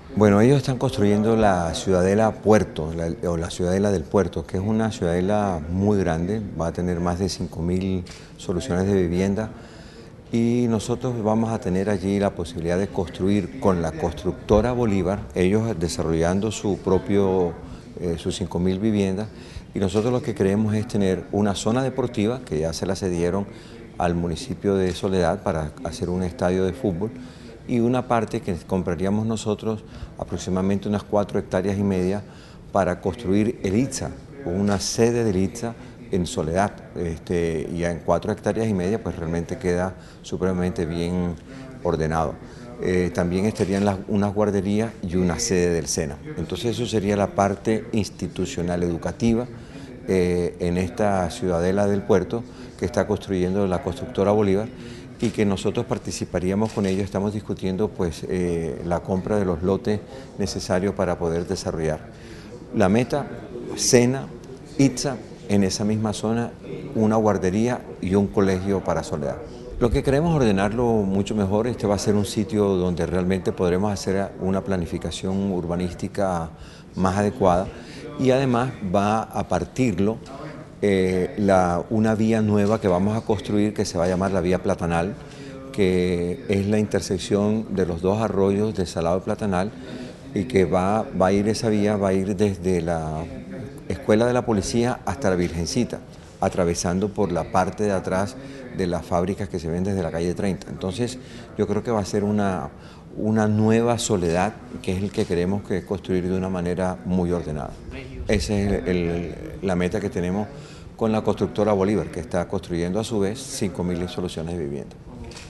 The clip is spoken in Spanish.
Bueno, ellos están construyendo la Ciudadela Puerto, o la Ciudadela del Puerto, que es una ciudadela muy grande, va a tener más de 5.000 soluciones de vivienda y nosotros vamos a tener allí la posibilidad de construir con la constructora Bolívar, ellos desarrollando sus 5.000 viviendas, y nosotros lo que queremos es tener una zona deportiva que ya se la cedieron al municipio de Soledad para hacer un estadio de fútbol, y una parte que compraríamos nosotros, aproximadamente unas 4,5 hectáreas, para construir el ITSA, una sede del ITSA en Soledad. Ya en 4,5 hectáreas pues realmente queda supremamente bien ordenado. También estarían unas guarderías y una sede del SENA. Entonces eso sería la parte institucional educativa en esta ciudadela del puerto que está construyendo la constructora Bolívar, y que nosotros participaríamos con ellos. Estamos discutiendo pues la compra de los lotes necesarios para poder desarrollar. La meta, SENA, ITSA, en esa misma zona, una guardería y un colegio para Soledad. Lo que queremos ordenarlo mucho mejor. Este va a ser un sitio donde realmente podremos hacer una planificación urbanística más adecuada, y además va a partirlo una vía nueva que vamos a construir, que se va a llamar la vía Platanal, que es la intersección de los dos arroyos de Salado y Platanal, y que va a ir esa vía, va a ir desde la Escuela de la Policía hasta la Virgencita, atravesando por la parte de atrás de las fábricas que se ven desde la calle 30. Entonces yo creo que va a ser una nueva Soledad, que es el que queremos construir de una manera muy ordenada. Esa es la meta que tenemos con la constructora Bolívar, que está construyendo a su vez 5.000 soluciones de vivienda.